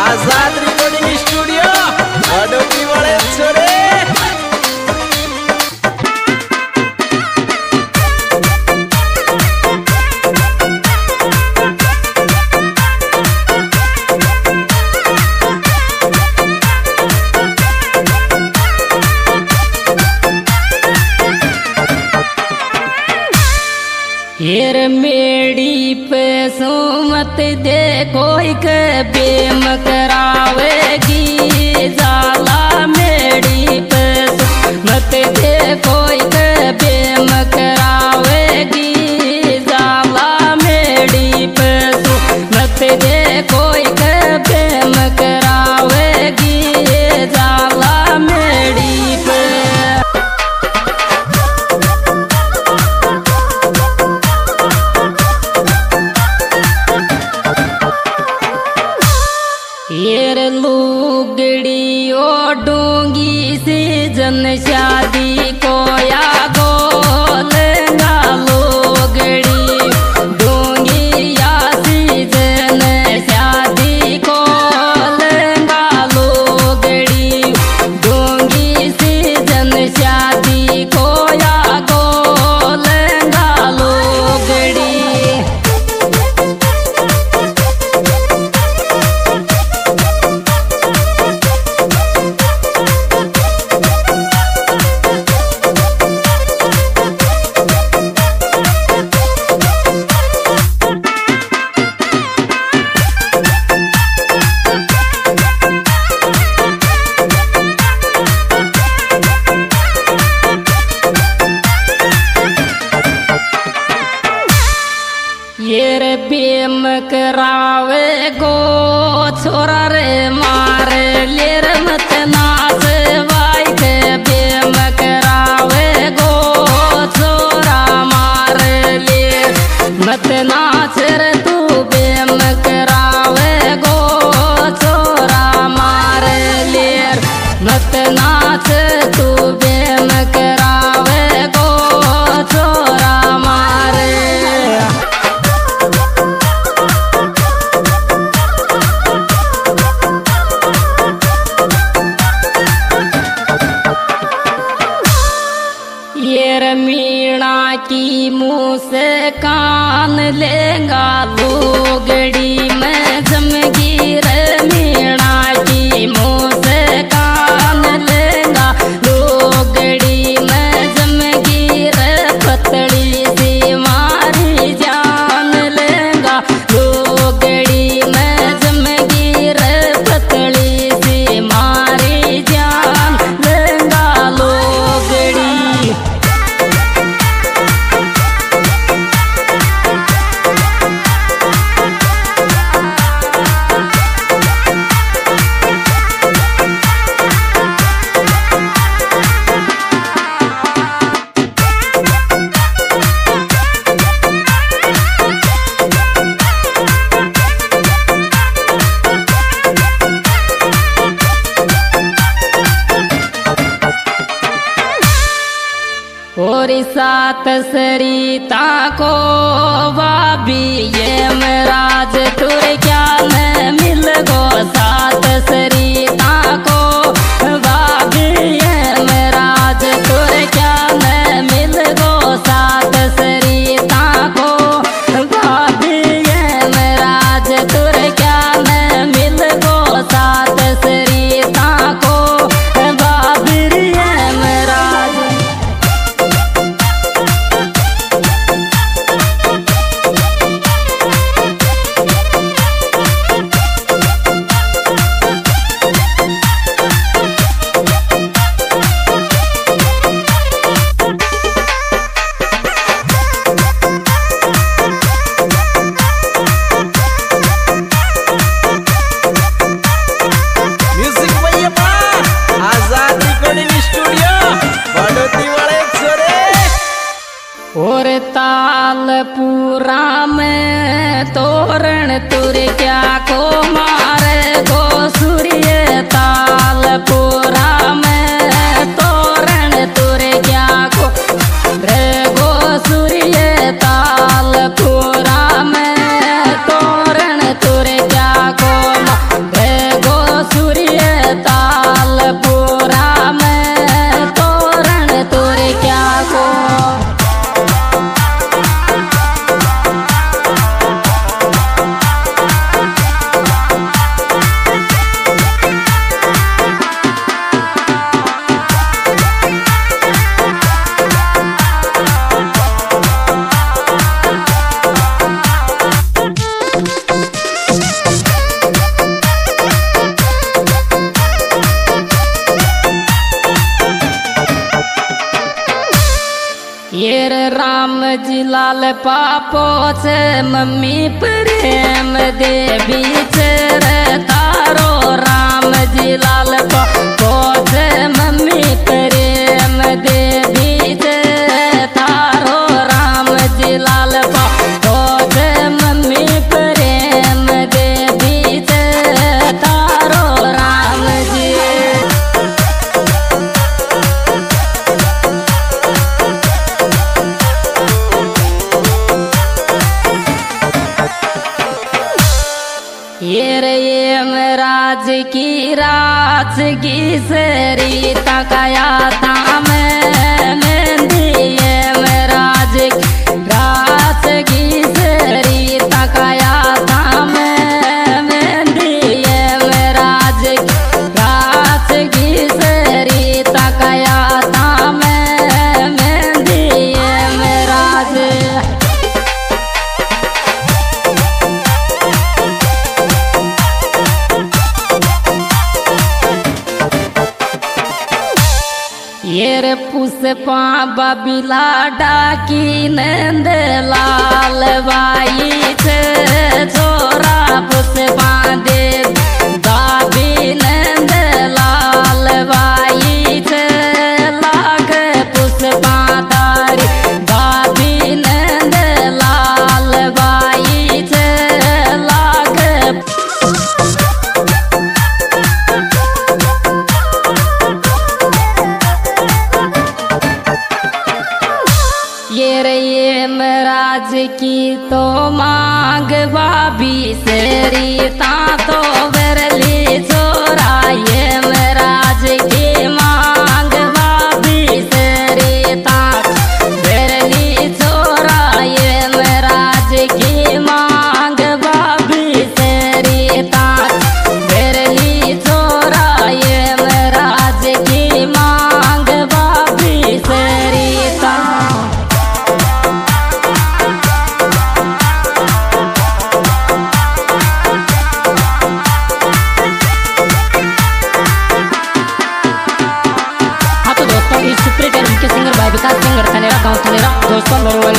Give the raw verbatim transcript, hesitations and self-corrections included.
आजाद recording studio वडोदरी वाले छोरे। हेर मेड़ी पे सुमत दे कोई के बेम करावेगी जाला मेड़ी पे सुमत दे कोई के बेम करावेगी जाला मेड़ी पे सुमत दे कोई के बेम करावेगी जाला मेड़ी पे। येर लुगड़ी ओ डूंगी सी जन शादी को या गोल लुगड़ी डूंगी या सी जन शादी को लुगड़ी डूंगी सी जन शादी को या गोल लुगड़ी। येर बेम करावे गो छोरा रे मारे लेर मत नाच वाई के बेम करावे गो छोरा मारे लेर मत नाच रे तू बेम करावे गो छोरा मारे लेर मत नाच तू बेम करावे गो छोरा मारे। येर मीणा की मुँह से कान लेगा लुगड़ी में जमगी रे मीणा की मुँह से कान लेगा लुगड़ी में जमगी रे पतली सी मारी जान लेगा लुगड़ी में जमगी रे पतली सी मारी जान लेगा लुगड़ी। और सात सरिता को बाबी ये मराज तुर क्या न मिल गो सात सरिता को बाबी ये मराज तुर क्या न मिल गो सात सरिता को बाबी ये मराज तुर क्या न मिल गो सात सरिता को बाबी ये मराज। लाल पापो से मम्मी प्रेम देवी चर तारो राम जी लाल पापो से मम्मी प्रेम देवी चर तारो राम जी लाल पापो से मम्मी प्रेम देवी चर तारो राम जी। ये रे ये राज की राज की सरी तकाया था मैं मेहंदी ये राज राज की सरी तकाया था मैं मेहंदी ये राज राज की सरी तकाया था मैं मेहंदी ये राज। ये रे पुष्पा बबिला डाकी नंद लाल बाई से छोरा पुष्पा दे दाबी नंद लाल बाई से लाग पुष्पा दारी दाबी नंद लाल बाई से लाग। ये रे ये महाराज की तो मांग बाबी सेरी ता तो बरली छोरा ये महाराज की मांग बाबी सेरी ता बरली छोरा ये महाराज की मांग बाबी सेरी ता बरली छोरा ये महाराज की मांग बाबी सेरी ता। सुप्रीटेंडेंट के सिंगर भाई विकास सिंगर थनेरा गाँव थनेरा दोस्तों।